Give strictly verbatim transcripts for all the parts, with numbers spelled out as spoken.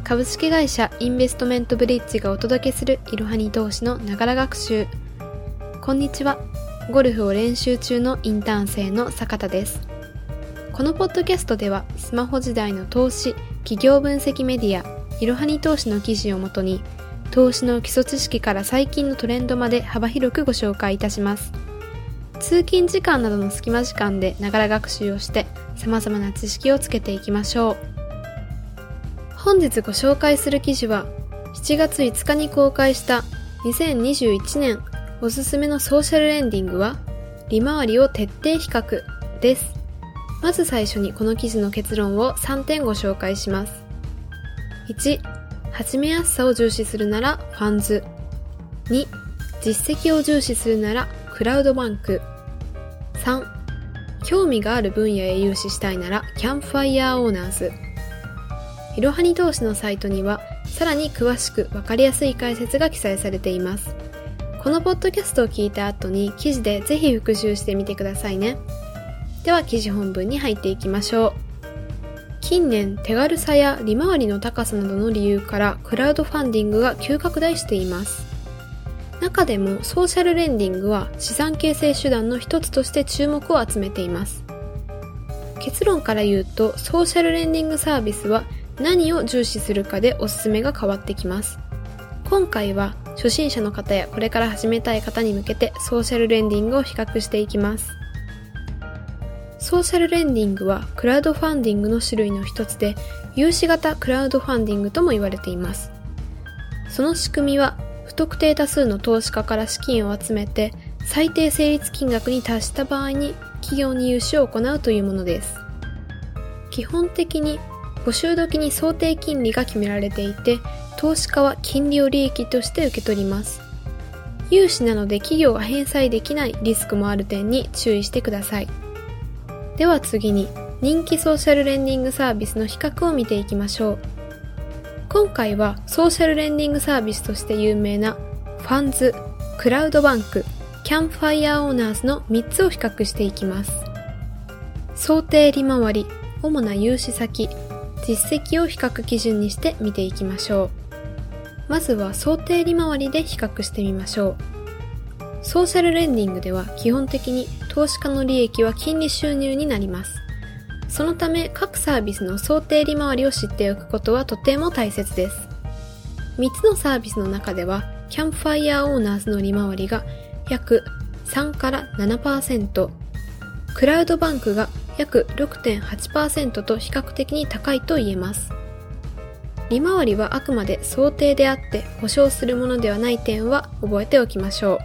株式会社インベストメントブリッジがお届けするいろはに投資のながら学習。こんにちは。ゴルフを練習中のインターン生の坂田です。このポッドキャストではスマホ時代の投資、企業分析メディアいろはに投資の記事をもとに投資の基礎知識から最近のトレンドまで幅広くご紹介いたします。通勤時間などの隙間時間でながら学習をして様々な知識をつけていきましょう。本日ご紹介する記事はしちがついつかに公開したにせんにじゅういちねんおすすめのソーシャルレンディングは利回りを徹底比較です。まず最初にこの記事の結論をさんてんご紹介します。いち、始めやすさを重視するならファンズ。に、実績を重視するならクラウドバンク。さん、興味がある分野へ融資したいならキャンプファイヤーオーナーズ。いろはに投資のサイトにはさらに詳しくわかりやすい解説が記載されています。このポッドキャストを聞いた後に記事でぜひ復習してみてくださいね。では記事本文に入っていきましょう。近年手軽さや利回りの高さなどの理由からクラウドファンディングが急拡大しています。中でもソーシャルレンディングは資産形成手段の一つとして注目を集めています。結論から言うとソーシャルレンディングサービスは何を重視するかでおすすめが変わってきます。今回は初心者の方やこれから始めたい方に向けてソーシャルレンディングを比較していきます。ソーシャルレンディングはクラウドファンディングの種類の一つで融資型クラウドファンディングとも言われています。その仕組みは不特定多数の投資家から資金を集めて最低成立金額に達した場合に企業に融資を行うというものです。基本的に募集時に想定金利が決められていて投資家は金利を利益として受け取ります。融資なので企業が返済できないリスクもある点に注意してください。では次に人気ソーシャルレンディングサービスの比較を見ていきましょう。今回はソーシャルレンディングサービスとして有名なファンズ、クラウドバンク、キャンプファイヤーオーナーズのみっつを比較していきます。想定利回り、主な融資先、実績を比較基準にして見ていきましょう。まずは想定利回りで比較してみましょう。ソーシャルレンディングでは基本的に投資家の利益は金利収入になります。そのため各サービスの想定利回りを知っておくことはとても大切です。みっつのサービスの中ではキャンプファイヤーオーナーズの利回りが約さんからななパーセント、クラウドバンクが約 ろくてんはちパーセント と比較的に高いと言えます。利回りはあくまで想定であって保証するものではない点は覚えておきましょ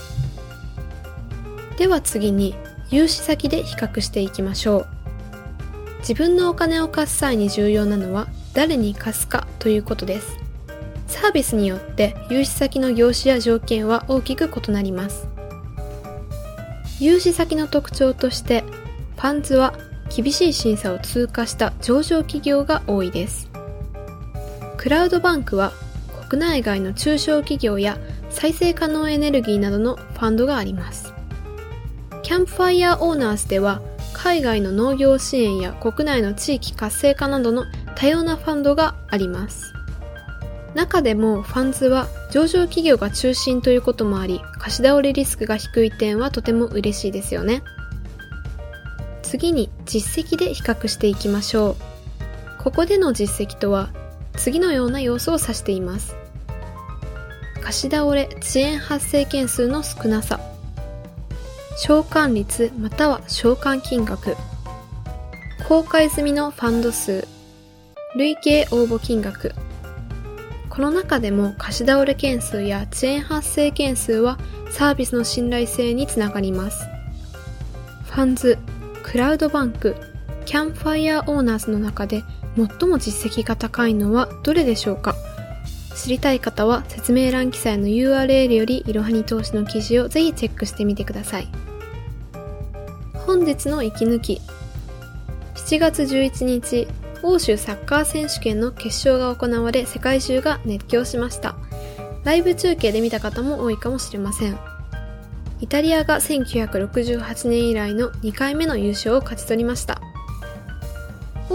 う。では次に融資先で比較していきましょう。自分のお金を貸す際に重要なのは誰に貸すかということです。サービスによって融資先の業種や条件は大きく異なります。融資先の特徴としてファンズは厳しい審査を通過した上場企業が多いです。クラウドバンクは国内外の中小企業や再生可能エネルギーなどのファンドがあります。キャンプファイヤーオーナーズでは海外の農業支援や国内の地域活性化などの多様なファンドがあります。中でもファンズは上場企業が中心ということもあり貸し倒れリスクが低い点はとても嬉しいですよね。次に実績で比較していきましょう。ここでの実績とは次のような要素を指しています。貸し倒れ遅延発生件数の少なさ、償還率または償還金額、公開済みのファンド数、累計応募金額。この中でも貸し倒れ件数や遅延発生件数はサービスの信頼性につながります。ファンズ、クラウドバンク、キャンプファイヤーオーナーズの中で最も実績が高いのはどれでしょうか。知りたい方は説明欄記載の ユーアールエル よりいろはに投資の記事をぜひチェックしてみてください。本日の息抜き。しちがつじゅういちにち、欧州サッカー選手権の決勝が行われ世界中が熱狂しました。ライブ中継で見た方も多いかもしれません。イタリアがせんきゅうひゃくろくじゅうはちねん以来のにかいめの優勝を勝ち取りました。欧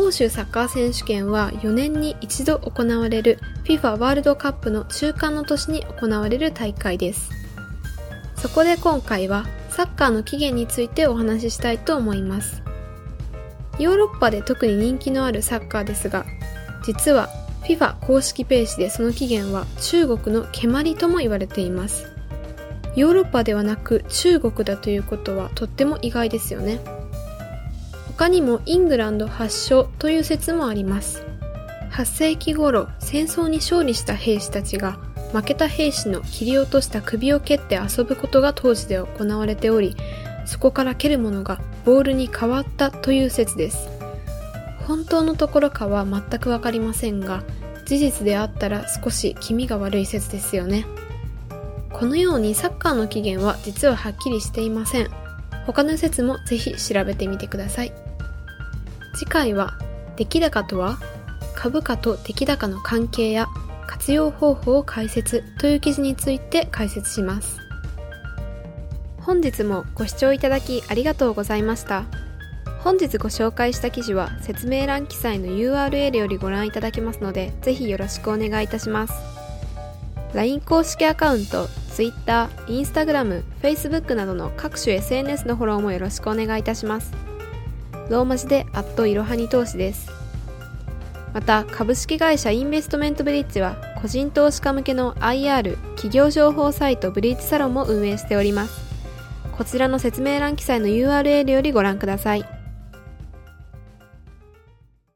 欧州サッカー選手権はよねんに一度行われる FIFA ワールドカップの中間の年に行われる大会です。そこで今回はサッカーの起源についてお話ししたいと思います。ヨーロッパで特に人気のあるサッカーですが、実は FIFA 公式ページでその起源は中国の蹴鞠とも言われています。ヨーロッパではなく中国だということはとっても意外ですよね。他にもイングランド発祥という説もあります。はっせいき頃、戦争に勝利した兵士たちが負けた兵士の切り落とした首を蹴って遊ぶことが当時で行われており、そこから蹴るものがボールに変わったという説です。本当のところかは全くわかりませんが、事実であったら少し気味が悪い説ですよね。このようにサッカーの起源は実ははっきりしていません。他の説もぜひ調べてみてください。次回は出来高とは、株価と出来高の関係や活用方法を解説という記事について解説します。本日もご視聴いただきありがとうございました。本日ご紹介した記事は説明欄記載の ユーアールエル よりご覧いただけますので、ぜひよろしくお願いいたします。ライン 公式アカウント、Twitter、Instagram、Facebook などの各種 エスエヌエス のフォローもよろしくお願いいたします。ローマ字でアットいろはに投資です。また、株式会社インベストメントブリッジは個人投資家向けの アイアール 企業情報サイトブリッジサロンも運営しております。こちらの説明欄記載の ユーアールエル よりご覧ください。